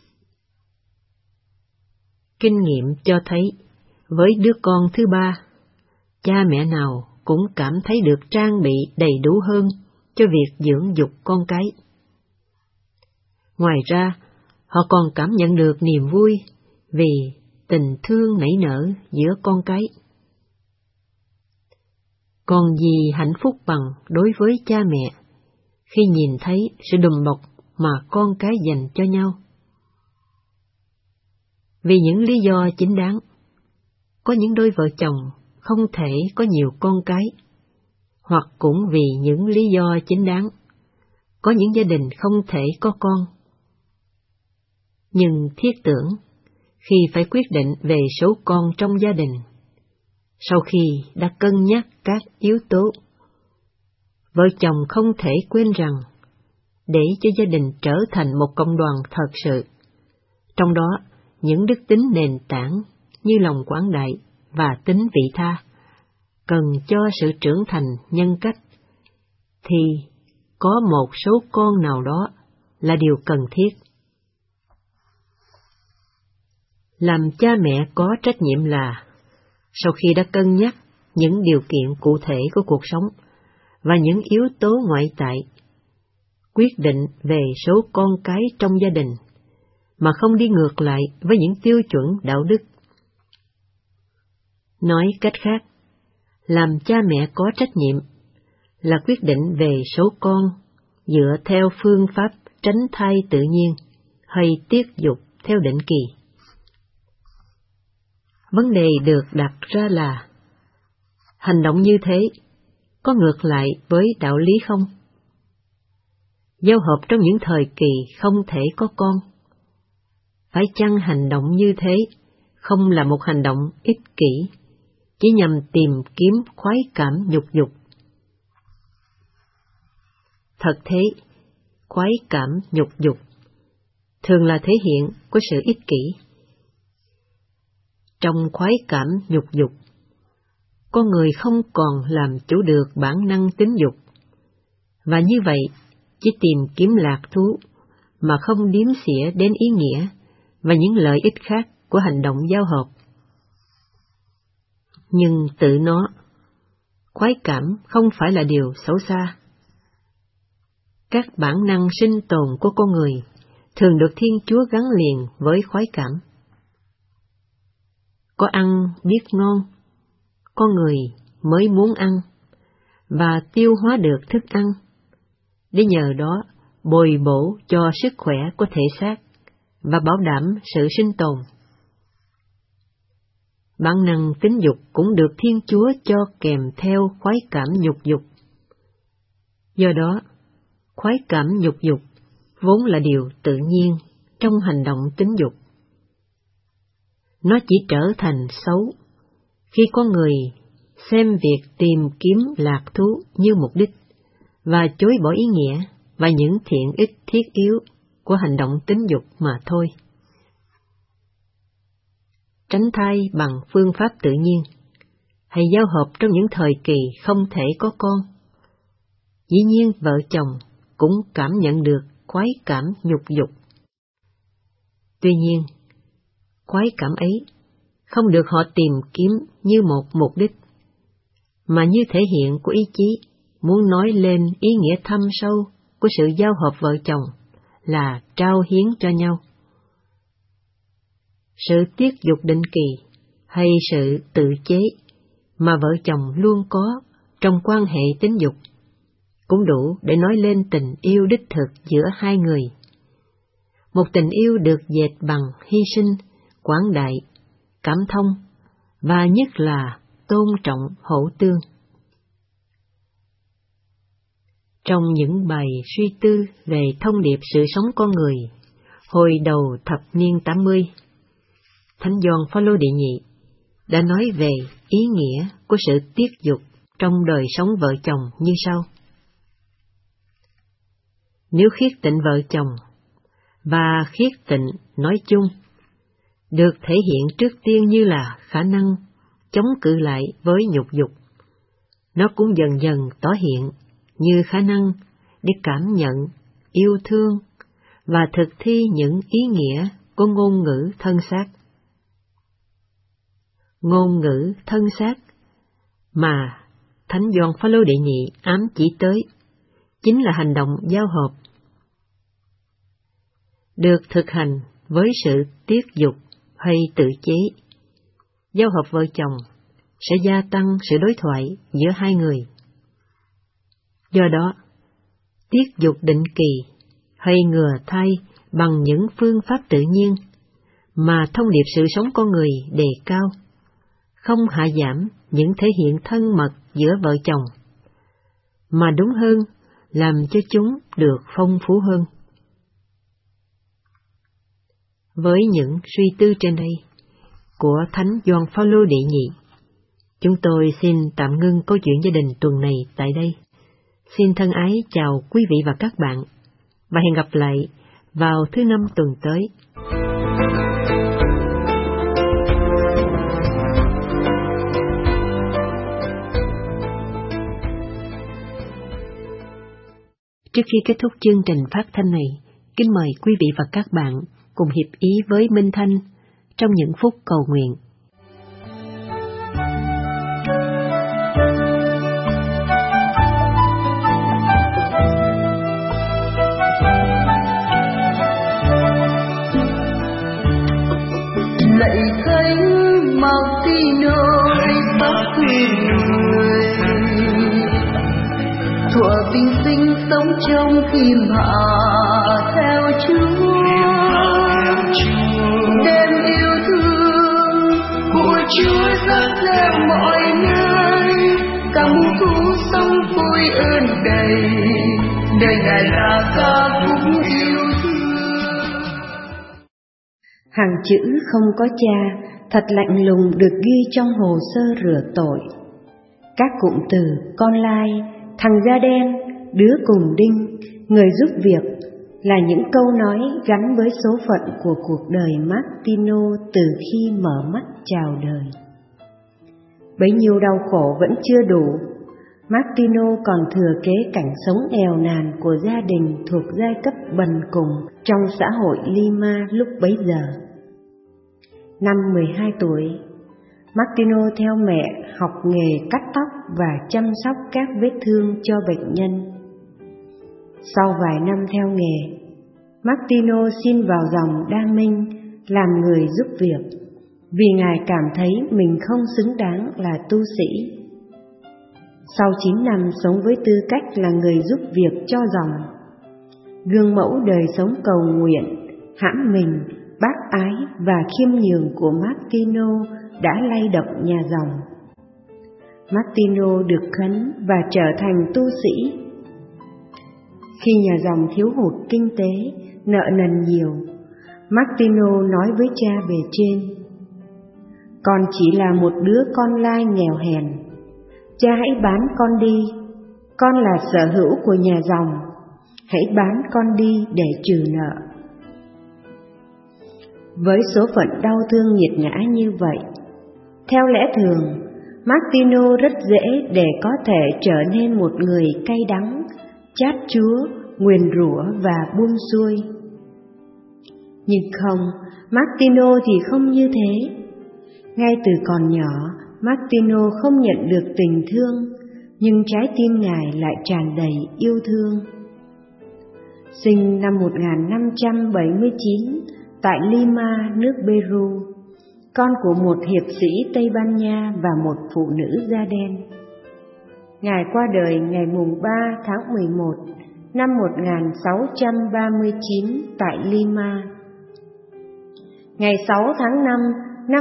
Kinh nghiệm cho thấy, với đứa con thứ 3, cha mẹ nào cũng cảm thấy được trang bị đầy đủ hơn cho việc dưỡng dục con cái. Ngoài ra, họ còn cảm nhận được niềm vui vì tình thương nảy nở giữa con cái. Còn gì hạnh phúc bằng đối với cha mẹ khi nhìn thấy sự đùm bọc mà con cái dành cho nhau. Vì những lý do chính đáng, có những đôi vợ chồng không thể có nhiều con cái, hoặc cũng vì những lý do chính đáng, có những gia đình không thể có con. Nhưng thiết tưởng, khi phải quyết định về số con trong gia đình, sau khi đã cân nhắc các yếu tố, vợ chồng không thể quên rằng, để cho gia đình trở thành một cộng đoàn thật sự, trong đó những đức tính nền tảng như lòng quảng đại và tính vị tha cần cho sự trưởng thành nhân cách, thì có một số con nào đó là điều cần thiết. Làm cha mẹ có trách nhiệm là, sau khi đã cân nhắc những điều kiện cụ thể của cuộc sống và những yếu tố ngoại tại, quyết định về số con cái trong gia đình, mà không đi ngược lại với những tiêu chuẩn đạo đức. Nói cách khác, làm cha mẹ có trách nhiệm là quyết định về số con dựa theo phương pháp tránh thai tự nhiên hay tiết dục theo định kỳ. Vấn đề được đặt ra là hành động như thế có ngược lại với đạo lý không? Giao hợp trong những thời kỳ không thể có con. Phải chăng hành động như thế không là một hành động ích kỷ, chỉ nhằm tìm kiếm khoái cảm nhục dục? Thật thế, khoái cảm nhục dục thường là thể hiện của sự ích kỷ. Trong khoái cảm nhục dục, con người không còn làm chủ được bản năng tính dục, và như vậy chỉ tìm kiếm lạc thú mà không đếm xỉa đến ý nghĩa và những lợi ích khác của hành động giao hợp. Nhưng tự nó, khoái cảm không phải là điều xấu xa. Các bản năng sinh tồn của con người thường được Thiên Chúa gắn liền với khoái cảm. Có ăn biết ngon, con người mới muốn ăn, và tiêu hóa được thức ăn, để nhờ đó bồi bổ cho sức khỏe của thể xác và bảo đảm sự sinh tồn. Bản năng tính dục cũng được Thiên Chúa cho kèm theo khoái cảm nhục dục. Do đó, khoái cảm nhục dục vốn là điều tự nhiên trong hành động tính dục. Nó chỉ trở thành xấu khi con người xem việc tìm kiếm lạc thú như mục đích và chối bỏ ý nghĩa và những thiện ích thiết yếu của hành động tính dục mà thôi. Tránh thai bằng phương pháp tự nhiên, hay giao hợp trong những thời kỳ không thể có con. Dĩ nhiên vợ chồng cũng cảm nhận được khoái cảm nhục dục. Tuy nhiên, khoái cảm ấy không được họ tìm kiếm như một mục đích, mà như thể hiện của ý chí muốn nói lên ý nghĩa thâm sâu của sự giao hợp vợ chồng là trao hiến cho nhau. Sự tiết dục định kỳ hay sự tự chế mà vợ chồng luôn có trong quan hệ tính dục cũng đủ để nói lên tình yêu đích thực giữa hai người. Một tình yêu được dệt bằng hy sinh, quảng đại, cảm thông và nhất là tôn trọng hữu tương. Trong những bài suy tư về thông điệp sự sống con người hồi đầu thập niên 80, Thánh Gioan Phaolô đệ nhị đã nói về ý nghĩa của sự tiết dục trong đời sống vợ chồng như sau. Nếu khiết tịnh vợ chồng và khiết tịnh nói chung được thể hiện trước tiên như là khả năng chống cự lại với nhục dục, nó cũng dần dần tỏ hiện như khả năng để cảm nhận, yêu thương và thực thi những ý nghĩa của ngôn ngữ thân xác. Ngôn ngữ thân xác mà Thánh Gioan Phaolô đệ nhị ám chỉ tới chính là hành động giao hợp, được thực hành với sự tiết dục hay tự chế. Giao hợp vợ chồng sẽ gia tăng sự đối thoại giữa hai người. Do đó, tiết dục định kỳ hay ngừa thai bằng những phương pháp tự nhiên mà thông điệp sự sống con người đề cao, không hạ giảm những thể hiện thân mật giữa vợ chồng, mà đúng hơn làm cho chúng được phong phú hơn. Với những suy tư trên đây của Thánh Gioan Phaolô đệ nhị, chúng tôi xin tạm ngưng câu chuyện gia đình tuần này tại đây. Xin thân ái chào quý vị và các bạn, và hẹn gặp lại vào thứ Năm tuần tới. Trước khi kết thúc chương trình phát thanh này, kính mời quý vị và các bạn cùng hiệp ý với Minh Thanh trong những phút cầu nguyện. Lạy Thánh Martino Bắc người, thuở bình sinh sống trong khiêm hạ theo Chúa. Chúa rớt reo mọi nơi, cả muôn thú sống vui ơn đầy, đời Ngài là ca khúc yêu thương. Hàng chữ không có cha thật lạnh lùng được ghi trong hồ sơ rửa tội. Các cụm từ con lai, thằng da đen, đứa cùng đinh, người giúp việc là những câu nói gắn với số phận của cuộc đời Martino từ khi mở mắt chào đời. Bấy nhiêu đau khổ vẫn chưa đủ, Martino còn thừa kế cảnh sống nghèo nàn của gia đình thuộc giai cấp bần cùng trong xã hội Lima lúc bấy giờ. Năm 12 tuổi, Martino theo mẹ học nghề cắt tóc và chăm sóc các vết thương cho bệnh nhân. Sau vài năm theo nghề, Martino xin vào dòng đa minh làm người giúp việc, vì ngài cảm thấy mình không xứng đáng là tu sĩ. Sau 9 năm sống với tư cách là người giúp việc cho dòng, gương mẫu đời sống cầu nguyện, hãm mình, bác ái và khiêm nhường của Martino đã lay động nhà dòng. Martino được khấn và trở thành tu sĩ. Khi nhà dòng thiếu hụt kinh tế, nợ nần nhiều, Martino nói với cha bề trên: "Con chỉ là một đứa con lai nghèo hèn, cha hãy bán con đi, con là sở hữu của nhà dòng, hãy bán con đi để trừ nợ." Với số phận đau thương nghiệt ngã như vậy, theo lẽ thường, Martino rất dễ để có thể trở nên một người cay đắng, chát chúa, nguyền rủa và buông xuôi. Nhưng không, Martino thì không như thế. Ngay từ còn nhỏ, Martino không nhận được tình thương, nhưng trái tim ngài lại tràn đầy yêu thương. Sinh năm 1579 tại Lima, nước Peru, con của một hiệp sĩ Tây Ban Nha và một phụ nữ da đen. Ngài qua đời ngày mùng 3 tháng 11 năm 1639 tại Lima. Ngày 6 tháng 5 năm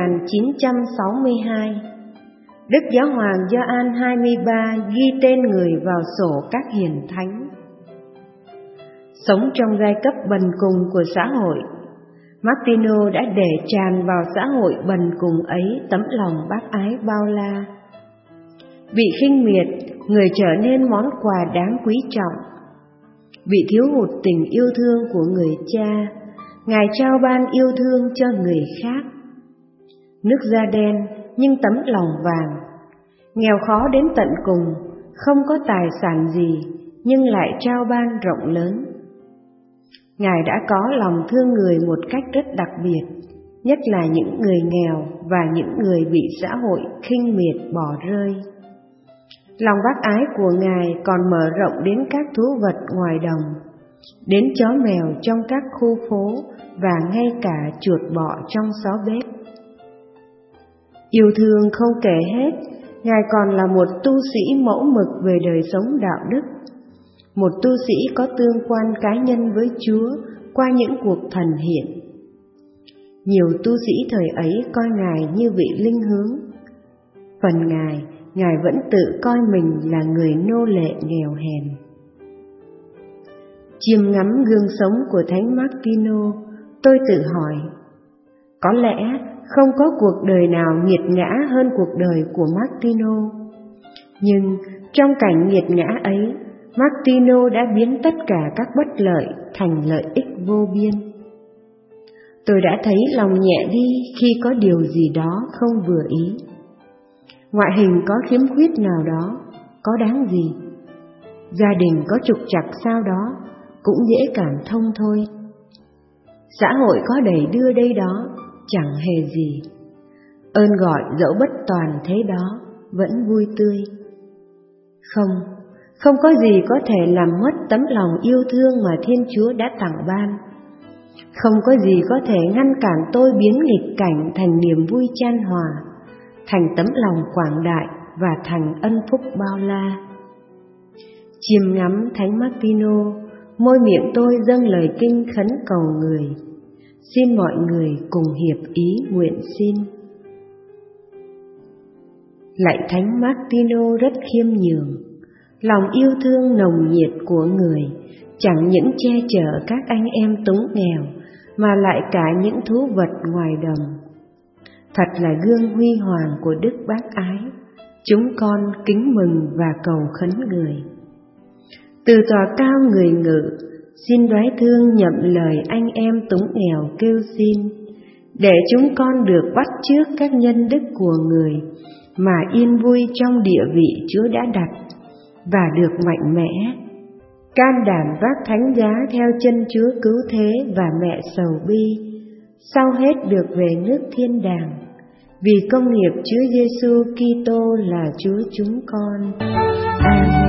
1962, Đức Giáo hoàng Gioan 23 ghi tên người vào sổ các hiền thánh. Sống trong giai cấp bần cùng của xã hội, Martino đã để tràn vào xã hội bần cùng ấy tấm lòng bác ái bao la. Bị khinh miệt, người trở nên món quà đáng quý trọng. Bị thiếu hụt tình yêu thương của người cha, ngài trao ban yêu thương cho người khác. Nước da đen nhưng tấm lòng vàng, nghèo khó đến tận cùng, không có tài sản gì nhưng lại trao ban rộng lớn. Ngài đã có lòng thương người một cách rất đặc biệt, nhất là những người nghèo và những người bị xã hội khinh miệt bỏ rơi. Lòng bác ái của Ngài còn mở rộng đến các thú vật ngoài đồng, đến chó mèo trong các khu phố và ngay cả chuột bọ trong xó bếp. Yêu thương không kể hết, Ngài còn là một tu sĩ mẫu mực về đời sống đạo đức, một tu sĩ có tương quan cá nhân với Chúa qua những cuộc thần hiện. Nhiều tu sĩ thời ấy coi Ngài như vị linh hướng. Phần Ngài vẫn tự coi mình là người nô lệ nghèo hèn. Chiêm ngắm gương sống của Thánh Martino, tôi tự hỏi, có lẽ không có cuộc đời nào nghiệt ngã hơn cuộc đời của Martino. Nhưng trong cảnh nghiệt ngã ấy, Martino đã biến tất cả các bất lợi thành lợi ích vô biên. Tôi đã thấy lòng nhẹ đi khi có điều gì đó không vừa ý. Ngoại hình có khiếm khuyết nào đó, có đáng gì? Gia đình có trục trặc sao đó, cũng dễ cảm thông thôi. Xã hội có đầy đưa đây đó, chẳng hề gì. Ơn gọi dẫu bất toàn thế đó, vẫn vui tươi. Không có gì có thể làm mất tấm lòng yêu thương mà Thiên Chúa đã tặng ban. Không có gì có thể ngăn cản tôi biến nghịch cảnh thành niềm vui chan hòa, thành tấm lòng quảng đại và thành ân phúc bao la. Chiêm ngắm Thánh Martino, môi miệng tôi dâng lời kinh khấn cầu người. Xin mọi người cùng hiệp ý nguyện xin. Lạy Thánh Martino rất khiêm nhường, lòng yêu thương nồng nhiệt của người chẳng những che chở các anh em túng nghèo mà lại cả những thú vật ngoài đồng. Thật là gương huy hoàng của đức bác ái, chúng con kính mừng và cầu khấn người. Từ tòa cao người ngự, xin đoái thương nhậm lời anh em túng nghèo kêu xin, để chúng con được bắt chước các nhân đức của người mà yên vui trong địa vị Chúa đã đặt, và được mạnh mẽ, can đảm vác thánh giá theo chân Chúa cứu thế và mẹ sầu bi, sau hết được về nước thiên đàng, vì công nghiệp Chúa Giêsu Kitô là Chúa chúng con. Amen.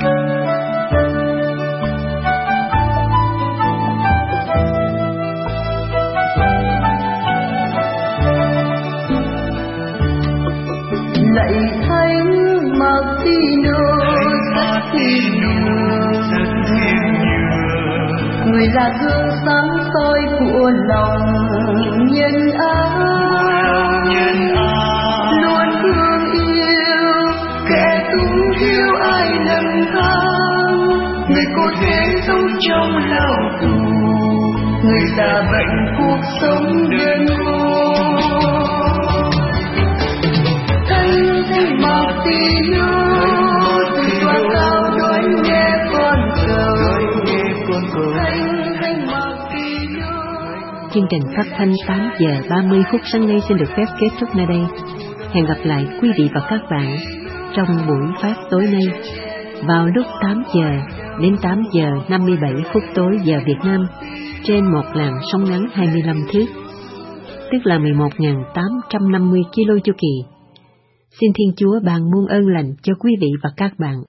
Lạy Thánh Martino rất thiên người là gương sáng soi của lòng nhân ái, luôn thương yêu kẻ túng thiếu ai lần tháng, người cô thế sống trong lao tù, người già bệnh cuộc sống đơn cô. Thánh Martino từ tòa cao đón nghe con cầu. Chương trình phát thanh 8 giờ 30 phút sáng nay xin được phép kết thúc nơi đây. Hẹn gặp lại quý vị và các bạn trong buổi phát tối nay vào lúc 8 giờ đến 8 giờ 57 phút tối giờ Việt Nam trên một làn sóng ngắn 25 thước, tức là 11.850 kilo chu kỳ. Xin Thiên Chúa ban muôn ơn lành cho quý vị và các bạn.